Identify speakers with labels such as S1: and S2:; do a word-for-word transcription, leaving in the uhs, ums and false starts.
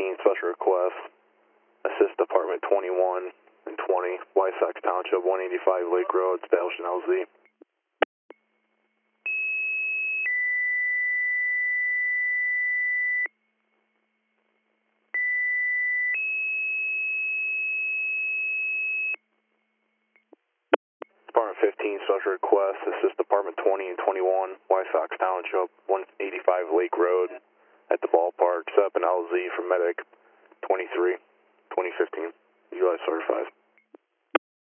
S1: fifteen, special request. Assist Department twenty-one and twenty, Wysox Township, one eighty-five Lake Road, establishing L Z. Department fifteen, special request. Assist Department twenty and twenty-one, Wysox Township, one eighty-five Lake Road, at the ballpark. Set up an L Z for Medic twenty-three, twenty fifteen. U S certified.